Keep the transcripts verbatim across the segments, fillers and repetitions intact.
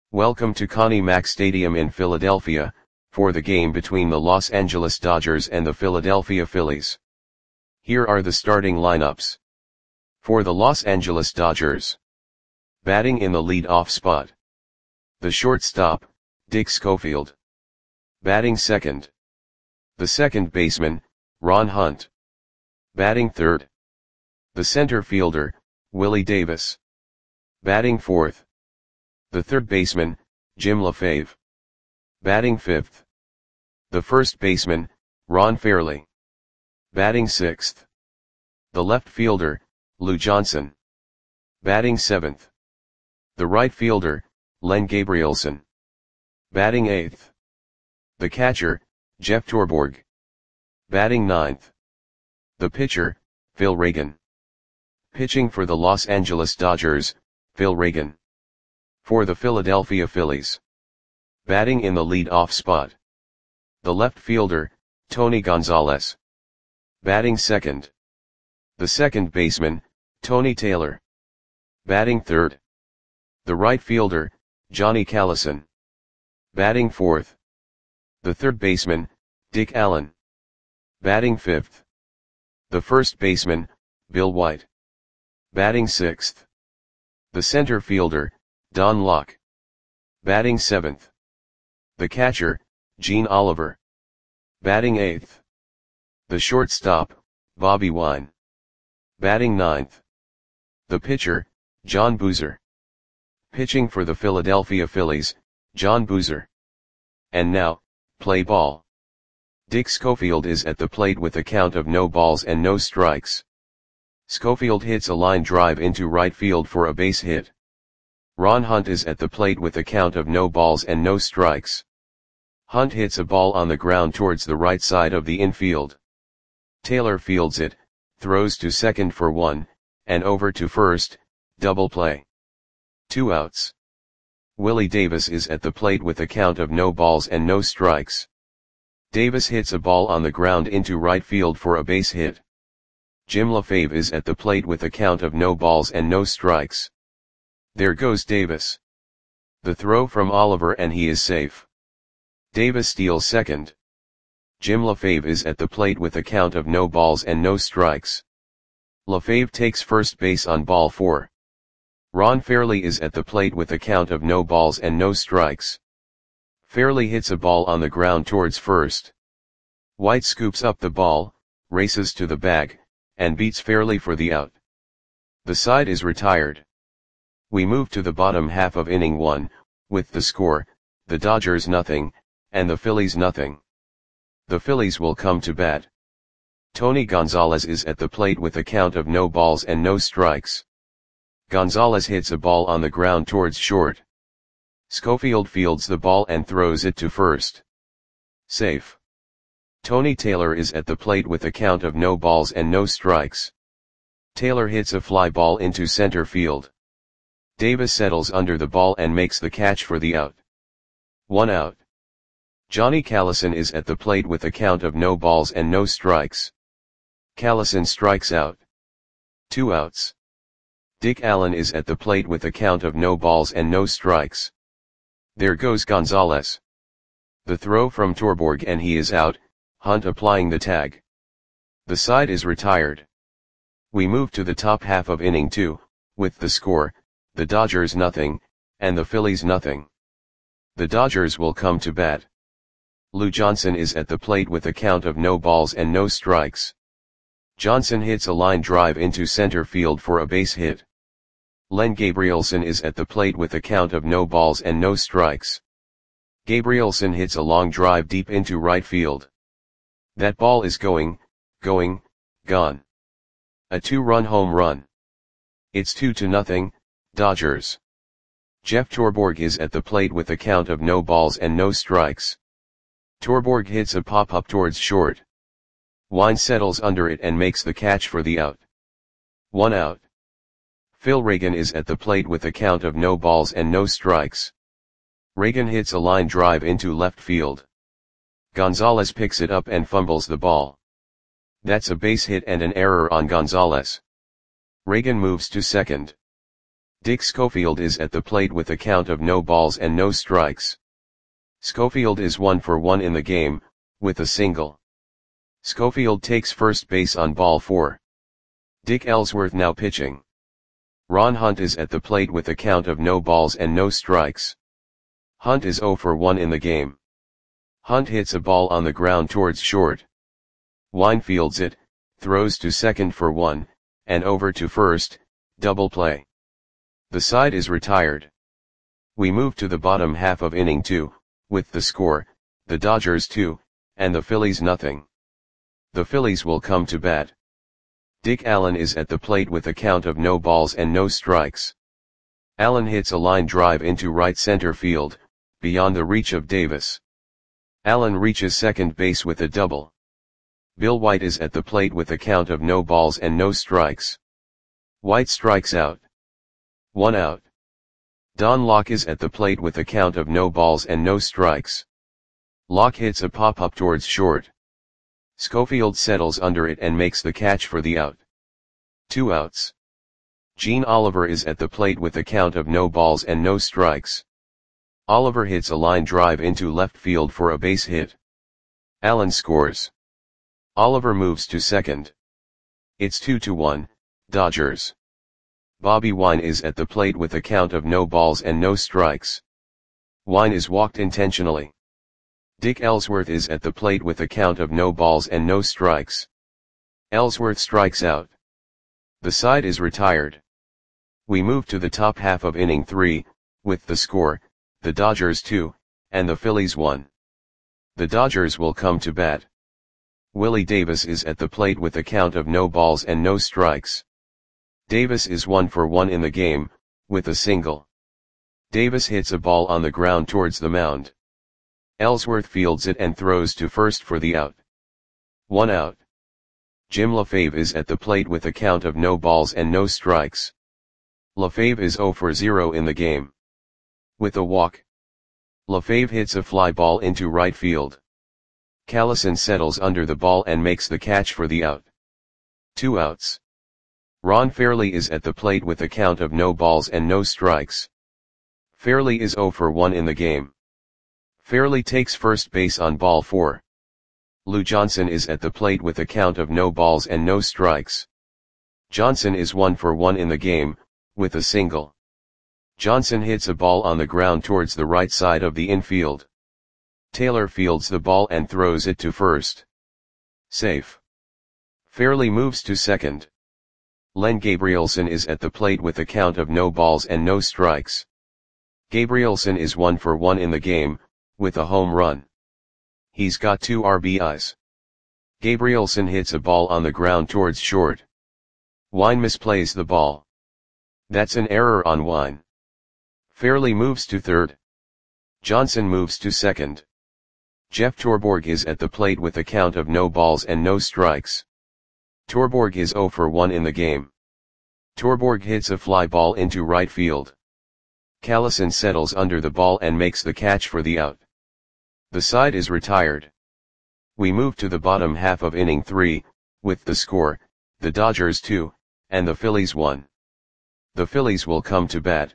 Welcome to Connie Mack Stadium in Philadelphia, for the game between the Los Angeles Dodgers and the Philadelphia Phillies. Here are the starting lineups. For the Los Angeles Dodgers. Batting in the lead-off spot. The shortstop, Dick Schofield. Batting second. The second baseman, Ron Hunt. Batting third. The center fielder, Willie Davis. Batting fourth. The third baseman, Jim LaFave. Batting fifth. The first baseman, Ron Fairly. Batting sixth. The left fielder, Lou Johnson. Batting seventh. The right fielder, Len Gabrielson. Batting eighth. The catcher, Jeff Torborg. Batting ninth. The pitcher, Phil Reagan. Pitching for the Los Angeles Dodgers, Phil Reagan. For the Philadelphia Phillies. Batting in the lead-off spot. The left fielder, Tony Gonzalez. Batting second. The second baseman, Tony Taylor. Batting third. The right fielder, Johnny Callison. Batting fourth. The third baseman, Dick Allen. Batting fifth. The first baseman, Bill White. Batting sixth. The center fielder, Don Locke. Batting seventh. The catcher, Gene Oliver. Batting eighth. The shortstop, Bobby Wine. Batting ninth. The pitcher, John Boozer. Pitching for the Philadelphia Phillies, John Boozer. And now, play ball. Dick Schofield is at the plate with a count of no balls and no strikes. Schofield hits a line drive into right field for a base hit. Ron Hunt is at the plate with a count of no balls and no strikes. Hunt hits a ball on the ground towards the right side of the infield. Taylor fields it, throws to second for one, and over to first, double play. Two outs. Willie Davis is at the plate with a count of no balls and no strikes. Davis hits a ball on the ground into right field for a base hit. Jim LaFave is at the plate with a count of no balls and no strikes. There goes Davis. The throw from Oliver and he is safe. Davis steals second. Jim LaFave is at the plate with a count of no balls and no strikes. LaFave takes first base on ball four. Ron Fairly is at the plate with a count of no balls and no strikes. Fairly hits a ball on the ground towards first. White scoops up the ball, races to the bag, and beats Fairly for the out. The side is retired. We move to the bottom half of inning one, with the score, the Dodgers nothing, and the Phillies nothing. The Phillies will come to bat. Tony Gonzalez is at the plate with a count of no balls and no strikes. Gonzalez hits a ball on the ground towards short. Schofield fields the ball and throws it to first. Safe. Tony Taylor is at the plate with a count of no balls and no strikes. Taylor hits a fly ball into center field. Davis settles under the ball and makes the catch for the out. One out. Johnny Callison is at the plate with a count of no balls and no strikes. Callison strikes out. Two outs. Dick Allen is at the plate with a count of no balls and no strikes. There goes Gonzalez. The throw from Torborg and he is out, Hunt applying the tag. The side is retired. We move to the top half of inning two, with the score, the Dodgers nothing, and the Phillies nothing. The Dodgers will come to bat. Lou Johnson is at the plate with a count of no balls and no strikes. Johnson hits a line drive into center field for a base hit. Len Gabrielson is at the plate with a count of no balls and no strikes. Gabrielson hits a long drive deep into right field. That ball is going, going, gone. A two-run home run. It's two to nothing, Dodgers. Jeff Torborg is at the plate with a count of no balls and no strikes. Torborg hits a pop-up towards short. Wine settles under it and makes the catch for the out. One out. Phil Reagan is at the plate with a count of no balls and no strikes. Reagan hits a line drive into left field. Gonzalez picks it up and fumbles the ball. That's a base hit and an error on Gonzalez. Reagan moves to second. Dick Schofield is at the plate with a count of no balls and no strikes. Schofield is one for one in the game, with a single. Schofield takes first base on ball four. Dick Ellsworth now pitching. Ron Hunt is at the plate with a count of no balls and no strikes. Hunt is zero for one in the game. Hunt hits a ball on the ground towards short. Wine fields it, throws to second for one, and over to first, double play. The side is retired. We move to the bottom half of inning two, with the score, the Dodgers two, and the Phillies nothing. The Phillies will come to bat. Dick Allen is at the plate with a count of no balls and no strikes. Allen hits a line drive into right center field, beyond the reach of Davis. Allen reaches second base with a double. Bill White is at the plate with a count of no balls and no strikes. White strikes out. One out. Don Locke is at the plate with a count of no balls and no strikes. Locke hits a pop-up towards short. Schofield settles under it and makes the catch for the out. Two outs. Gene Oliver is at the plate with a count of no balls and no strikes. Oliver hits a line drive into left field for a base hit. Allen scores. Oliver moves to second. It's two to one, Dodgers. Bobby Wine is at the plate with a count of no balls and no strikes. Wine is walked intentionally. Dick Ellsworth is at the plate with a count of no balls and no strikes. Ellsworth strikes out. The side is retired. We move to the top half of inning three, with the score, the Dodgers two, and the Phillies one. The Dodgers will come to bat. Willie Davis is at the plate with a count of no balls and no strikes. Davis is one for one in the game, with a single. Davis hits a ball on the ground towards the mound. Ellsworth fields it and throws to first for the out. One out. Jim LaFave is at the plate with a count of no balls and no strikes. LaFave is zero for zero in the game. With a walk. LaFave hits a fly ball into right field. Callison settles under the ball and makes the catch for the out. Two outs. Ron Fairly is at the plate with a count of no balls and no strikes. Fairly is zero for one in the game. Fairly takes first base on ball four. Lou Johnson is at the plate with a count of no balls and no strikes. Johnson is one for one in the game, with a single. Johnson hits a ball on the ground towards the right side of the infield. Taylor fields the ball and throws it to first. Safe. Fairly moves to second. Len Gabrielson is at the plate with a count of no balls and no strikes. Gabrielson is one for one in the game, with a home run. He's got two R B Is. Gabrielson hits a ball on the ground towards short. Wine misplays the ball. That's an error on Wine. Fairly moves to third. Johnson moves to second. Jeff Torborg is at the plate with a count of no balls and no strikes. Torborg is zero for one in the game. Torborg hits a fly ball into right field. Callison settles under the ball and makes the catch for the out. The side is retired. We move to the bottom half of inning three, with the score, the Dodgers two, and the Phillies one. The Phillies will come to bat.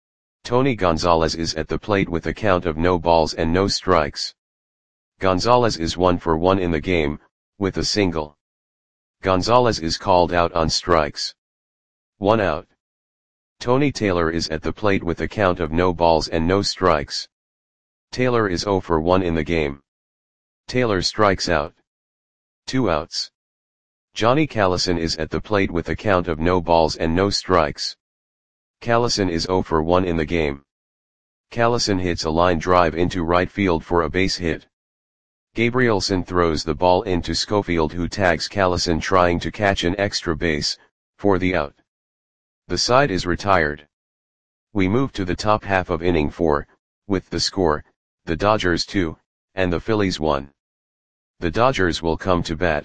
Tony Gonzalez is at the plate with a count of no balls and no strikes. Gonzalez is one for one in the game, with a single. Gonzalez is called out on strikes. One out. Tony Taylor is at the plate with a count of no balls and no strikes. Taylor is zero for one in the game. Taylor strikes out. Two outs. Johnny Callison is at the plate with a count of no balls and no strikes. Callison is zero for one in the game. Callison hits a line drive into right field for a base hit. Gabrielson throws the ball into Schofield, who tags Callison trying to catch an extra base, for the out. The side is retired. We move to the top half of inning four, with the score, the Dodgers two, and the Phillies one. The Dodgers will come to bat.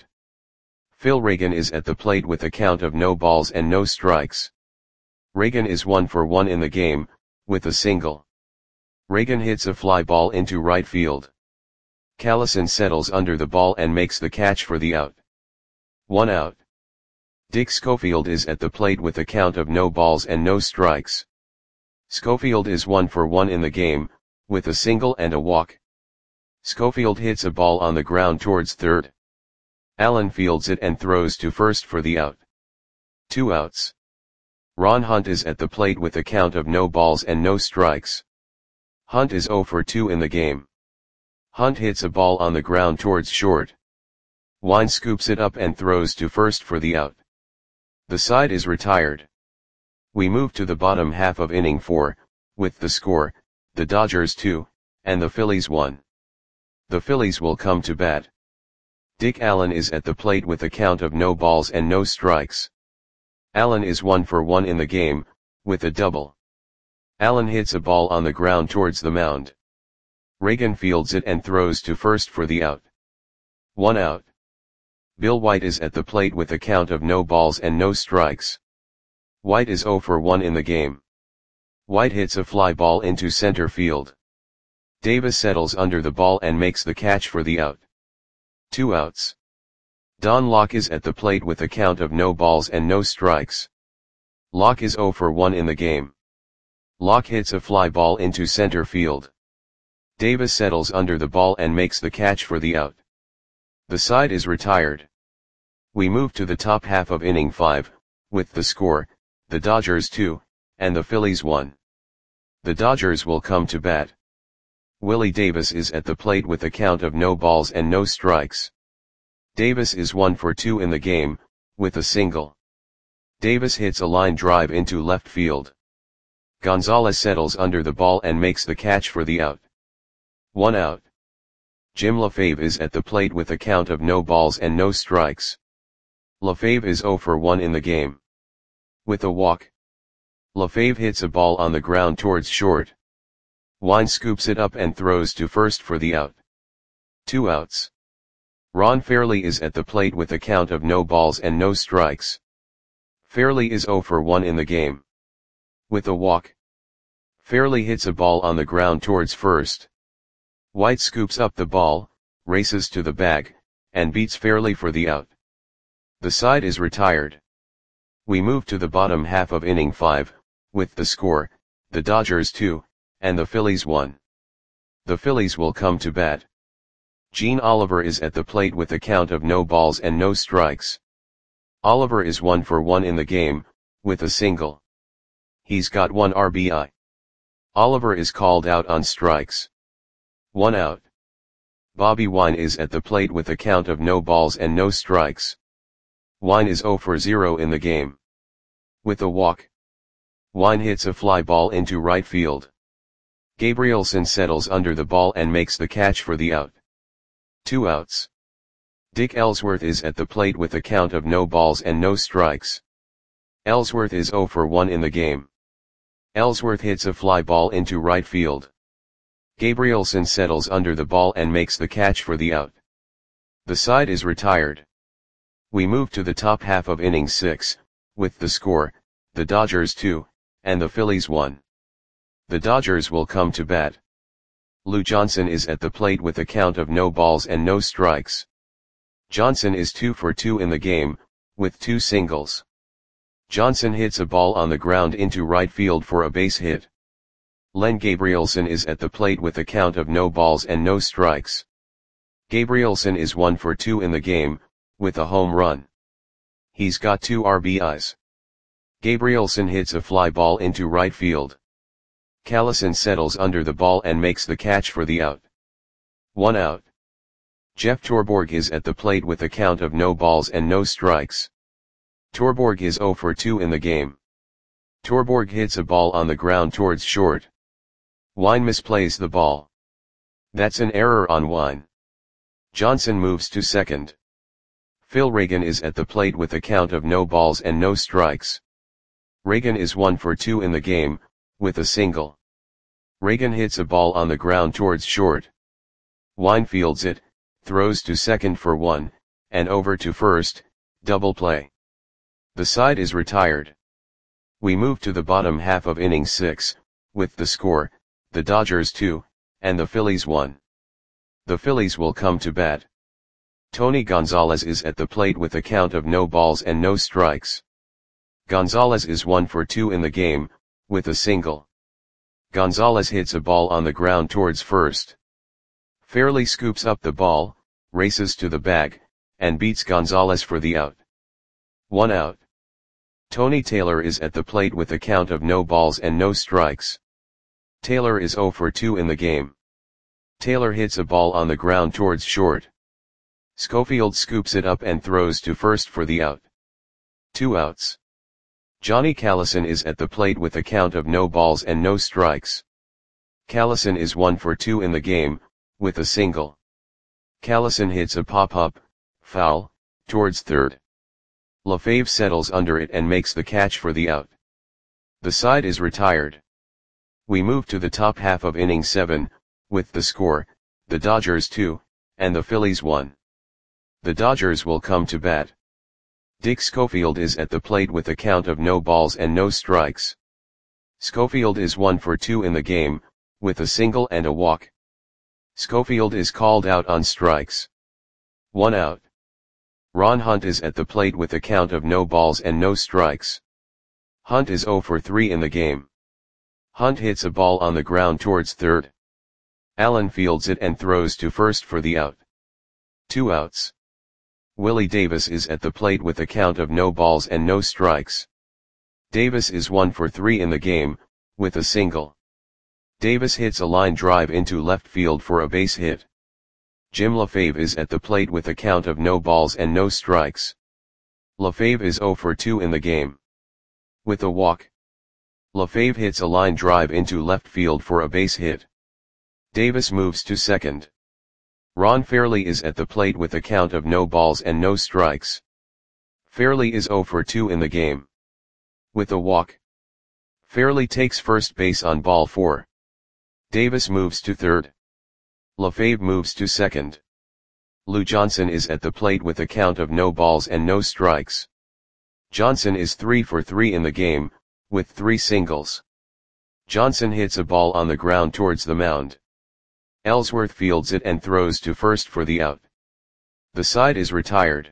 Phil Reagan is at the plate with a count of no balls and no strikes. Reagan is one for one in the game, with a single. Reagan hits a fly ball into right field. Callison settles under the ball and makes the catch for the out. One out. Dick Schofield is at the plate with a count of no balls and no strikes. Schofield is one for one in the game, with a single and a walk. Schofield hits a ball on the ground towards third. Allen fields it and throws to first for the out. Two outs. Ron Hunt is at the plate with a count of no balls and no strikes. Hunt is oh for two in the game. Hunt hits a ball on the ground towards short. Wine scoops it up and throws to first for the out. The side is retired. We move to the bottom half of inning four, with the score, the Dodgers two, and the Phillies one. The Phillies will come to bat. Dick Allen is at the plate with a count of no balls and no strikes. Allen is one for one in the game, with a double. Allen hits a ball on the ground towards the mound. Reagan fields it and throws to first for the out. One out. Bill White is at the plate with a count of no balls and no strikes. White is oh for one in the game. White hits a fly ball into center field. Davis settles under the ball and makes the catch for the out. Two outs. Don Locke is at the plate with a count of no balls and no strikes. Locke is oh for one in the game. Locke hits a fly ball into center field. Davis settles under the ball and makes the catch for the out. The side is retired. We move to the top half of inning five, with the score, the Dodgers two, and the Phillies one. The Dodgers will come to bat. Willie Davis is at the plate with a count of no balls and no strikes. Davis is one for two in the game, with a single. Davis hits a line drive into left field. Gonzalez settles under the ball and makes the catch for the out. One out. Jim LaFave is at the plate with a count of no balls and no strikes. LaFave is oh for one in the game. With a walk. LaFave hits a ball on the ground towards short. Wine scoops it up and throws to first for the out. Two outs. Ron Fairly is at the plate with a count of no balls and no strikes. Fairly is oh for one in the game. With a walk. Fairly hits a ball on the ground towards first. White scoops up the ball, races to the bag, and beats Fairly for the out. The side is retired. We move to the bottom half of inning five, with the score, the Dodgers two, and the Phillies one. The Phillies will come to bat. Gene Oliver is at the plate with a count of no balls and no strikes. Oliver is one for one in the game, with a single. He's got one R B I. Oliver is called out on strikes. One out. Bobby Wine is at the plate with a count of no balls and no strikes. Wine is oh for zero in the game. With a walk. Wine hits a fly ball into right field. Gabrielson settles under the ball and makes the catch for the out. Two outs. Dick Ellsworth is at the plate with a count of no balls and no strikes. Ellsworth is oh for one in the game. Ellsworth hits a fly ball into right field. Gabrielson settles under the ball and makes the catch for the out. The side is retired. We move to the top half of inning six, with the score, the Dodgers two, and the Phillies one. The Dodgers will come to bat. Lou Johnson is at the plate with a count of no balls and no strikes. Johnson is two for two in the game, with two singles. Johnson hits a ball on the ground into right field for a base hit. Len Gabrielson is at the plate with a count of no balls and no strikes. Gabrielson is one for two in the game, with a home run. He's got two R B Is. Gabrielson hits a fly ball into right field. Callison settles under the ball and makes the catch for the out. One out. Jeff Torborg is at the plate with a count of no balls and no strikes. Torborg is oh for two in the game. Torborg hits a ball on the ground towards short. Wine misplays the ball. That's an error on Wine. Johnson moves to second. Phil Reagan is at the plate with a count of no balls and no strikes. Reagan is one for two in the game, with a single. Reagan hits a ball on the ground towards short. Wine fields it, throws to second for one, and over to first, double play. The side is retired. We move to the bottom half of inning six, with the score, the Dodgers two, and the Phillies one. The Phillies will come to bat. Tony Gonzalez is at the plate with a count of no balls and no strikes. Gonzalez is one for two in the game, with a single. Gonzalez hits a ball on the ground towards first. Fairley scoops up the ball, races to the bag, and beats Gonzalez for the out. One out. Tony Taylor is at the plate with a count of no balls and no strikes. Taylor is zero for two in the game. Taylor hits a ball on the ground towards short. Schofield scoops it up and throws to first for the out. Two outs. Johnny Callison is at the plate with a count of no balls and no strikes. Callison is one for two in the game, with a single. Callison hits a pop-up, foul, towards third. LaFave settles under it and makes the catch for the out. The side is retired. We move to the top half of inning seven, with the score, the Dodgers two, and the Phillies one. The Dodgers will come to bat. Dick Schofield is at the plate with a count of no balls and no strikes. Schofield is one for two in the game, with a single and a walk. Schofield is called out on strikes. One out. Ron Hunt is at the plate with a count of no balls and no strikes. Hunt is zero for three in the game. Hunt hits a ball on the ground towards third. Allen fields it and throws to first for the out. Two outs. Willie Davis is at the plate with a count of no balls and no strikes. Davis is one for three in the game, with a single. Davis hits a line drive into left field for a base hit. Jim LaFave is at the plate with a count of no balls and no strikes. LaFave is zero for two in the game. With a walk. LaFave hits a line drive into left field for a base hit. Davis moves to second. Ron Fairley is at the plate with a count of no balls and no strikes. Fairley is zero for two in the game. With a walk. Fairley takes first base on ball four. Davis moves to third. LaFave moves to second. Lou Johnson is at the plate with a count of no balls and no strikes. Johnson is three for three in the game, with three singles. Johnson hits a ball on the ground towards the mound. Ellsworth fields it and throws to first for the out. The side is retired.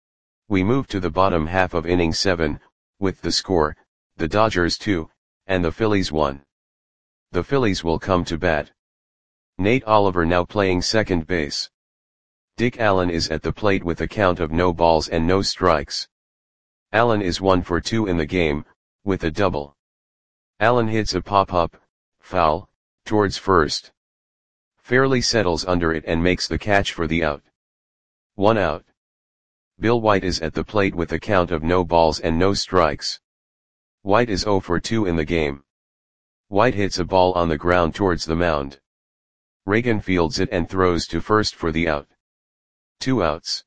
We move to the bottom half of inning seven, with the score, the Dodgers two, and the Phillies one. The Phillies will come to bat. Nate Oliver now playing second base. Dick Allen is at the plate with a count of no balls and no strikes. Allen is one for two in the game, with a double. Allen hits a pop-up, foul, towards first. Fairley settles under it and makes the catch for the out. One out. Bill White is at the plate with a count of no balls and no strikes. White is zero for two in the game. White hits a ball on the ground towards the mound. Reagan fields it and throws to first for the out. Two outs.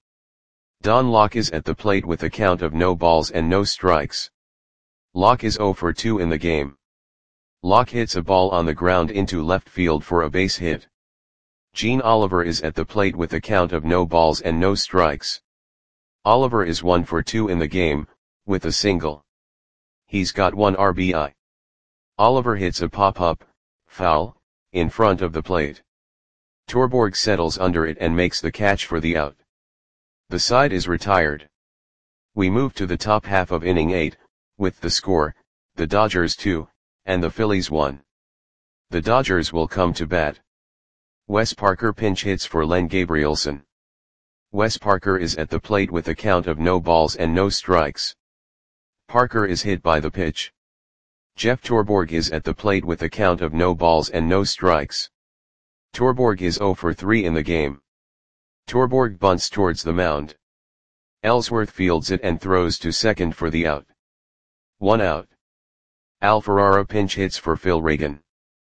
Don Locke is at the plate with a count of no balls and no strikes. Locke is zero for two in the game. Locke hits a ball on the ground into left field for a base hit. Gene Oliver is at the plate with a count of no balls and no strikes. Oliver is one for two in the game, with a single. He's got one R B I. Oliver hits a pop-up, foul, in front of the plate. Torborg settles under it and makes the catch for the out. The side is retired. We move to the top half of inning eight, with the score, the Dodgers two, and the Phillies one. The Dodgers will come to bat. Wes Parker pinch hits for Len Gabrielson. Wes Parker is at the plate with a count of no balls and no strikes. Parker is hit by the pitch. Jeff Torborg is at the plate with a count of no balls and no strikes. Torborg is zero for three in the game. Torborg bunts towards the mound. Ellsworth fields it and throws to second for the out. One out. Al Ferrara pinch hits for Phil Reagan.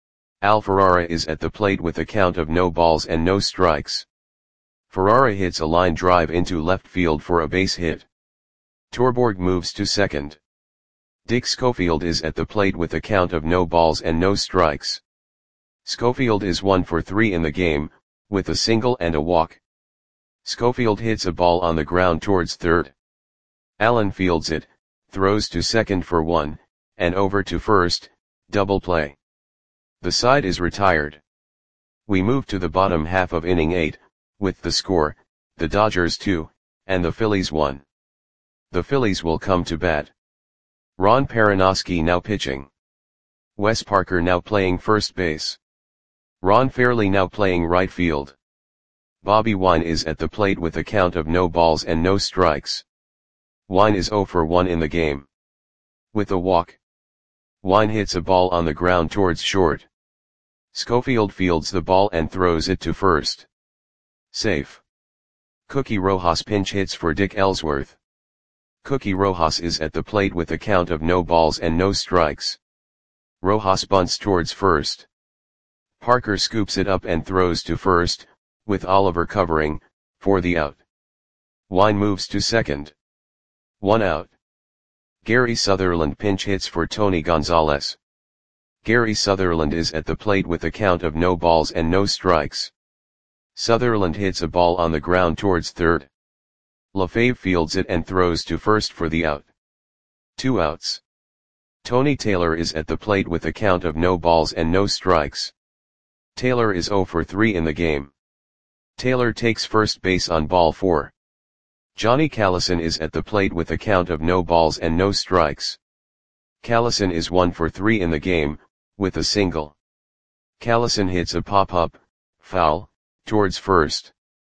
Al Ferrara is at the plate with a count of no balls and no strikes. Ferrara hits a line drive into left field for a base hit. Torborg moves to second. Dick Schofield is at the plate with a count of no balls and no strikes. Schofield is one for three in the game, with a single and a walk. Schofield hits a ball on the ground towards third. Allen fields it, throws to second for one, and over to first, double play. The side is retired. We move to the bottom half of inning eight, with the score, the Dodgers two, and the Phillies one. The Phillies will come to bat. Ron Perinoski now pitching. Wes Parker now playing first base. Ron Fairly now playing right field. Bobby Wine is at the plate with a count of no balls and no strikes. Wine is zero for one in the game. With a walk. Wine hits a ball on the ground towards short. Schofield fields the ball and throws it to first. Safe. Cookie Rojas pinch hits for Dick Ellsworth. Cookie Rojas is at the plate with a count of no balls and no strikes. Rojas bunts towards first. Parker scoops it up and throws to first, with Oliver covering, for the out. Wine moves to second. One out. Gary Sutherland pinch hits for Tony Gonzalez. Gary Sutherland is at the plate with a count of no balls and no strikes. Sutherland hits a ball on the ground towards third. LaFave fields it and throws to first for the out. Two outs. Tony Taylor is at the plate with a count of no balls and no strikes. Taylor is zero for three in the game. Taylor takes first base on ball four. Johnny Callison is at the plate with a count of no balls and no strikes. Callison is one for three in the game, with a single. Callison hits a pop-up, foul, towards first.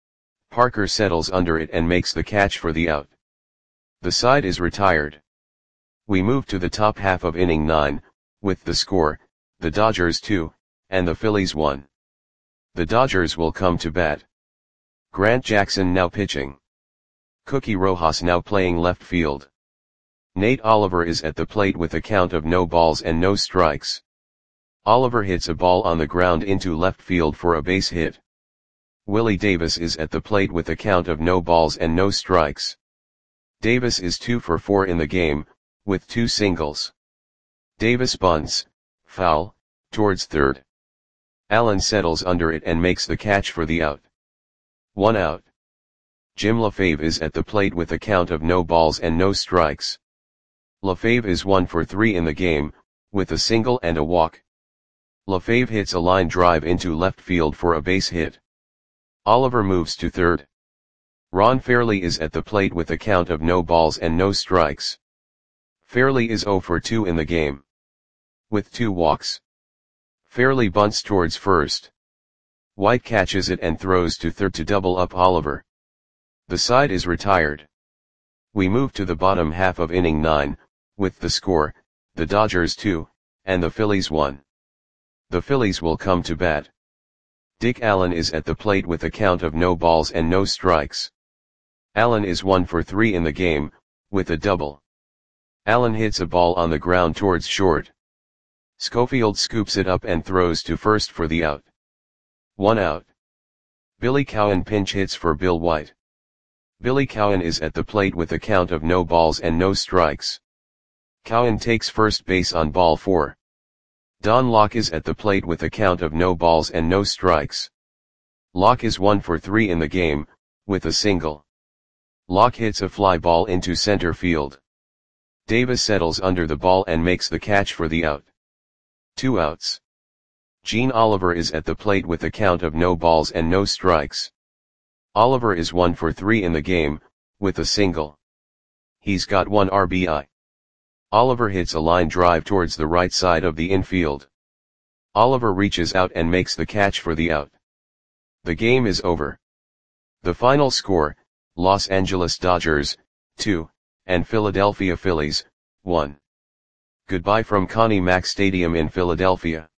Parker settles under it and makes the catch for the out. The side is retired. We move to the top half of inning nine, with the score, the Dodgers two, and the Phillies one. The Dodgers will come to bat. Grant Jackson now pitching. Cookie Rojas now playing left field. Nate Oliver is at the plate with a count of no balls and no strikes. Oliver hits a ball on the ground into left field for a base hit. Willie Davis is at the plate with a count of no balls and no strikes. Davis is two for four in the game, with two singles. Davis bunts, foul, towards third. Allen settles under it and makes the catch for the out. One out. Jim LaFave is at the plate with a count of no balls and no strikes. LaFave is one for three in the game, with a single and a walk. LaFave hits a line drive into left field for a base hit. Oliver moves to third. Ron Fairly is at the plate with a count of no balls and no strikes. Fairly is zero for two in the game. With two walks. Fairly bunts towards first. White catches it and throws to third to double up Oliver. The side is retired. We move to the bottom half of inning nine, with the score, the Dodgers two, and the Phillies one. The Phillies will come to bat. Dick Allen is at the plate with a count of no balls and no strikes. Allen is one for three in the game, with a double. Allen hits a ball on the ground towards short. Schofield scoops it up and throws to first for the out. One out. Billy Cowan pinch hits for Bill White. Billy Cowan is at the plate with a count of no balls and no strikes. Cowan takes first base on ball four. Don Locke is at the plate with a count of no balls and no strikes. Locke is one for three in the game, with a single. Locke hits a fly ball into center field. Davis settles under the ball and makes the catch for the out. Two outs. Gene Oliver is at the plate with a count of no balls and no strikes. Oliver is one for three in the game, with a single. He's got one R B I. Oliver hits a line drive towards the right side of the infield. Oliver reaches out and makes the catch for the out. The game is over. The final score, Los Angeles Dodgers, two, and Philadelphia Phillies, one. Goodbye from Connie Mack Stadium in Philadelphia.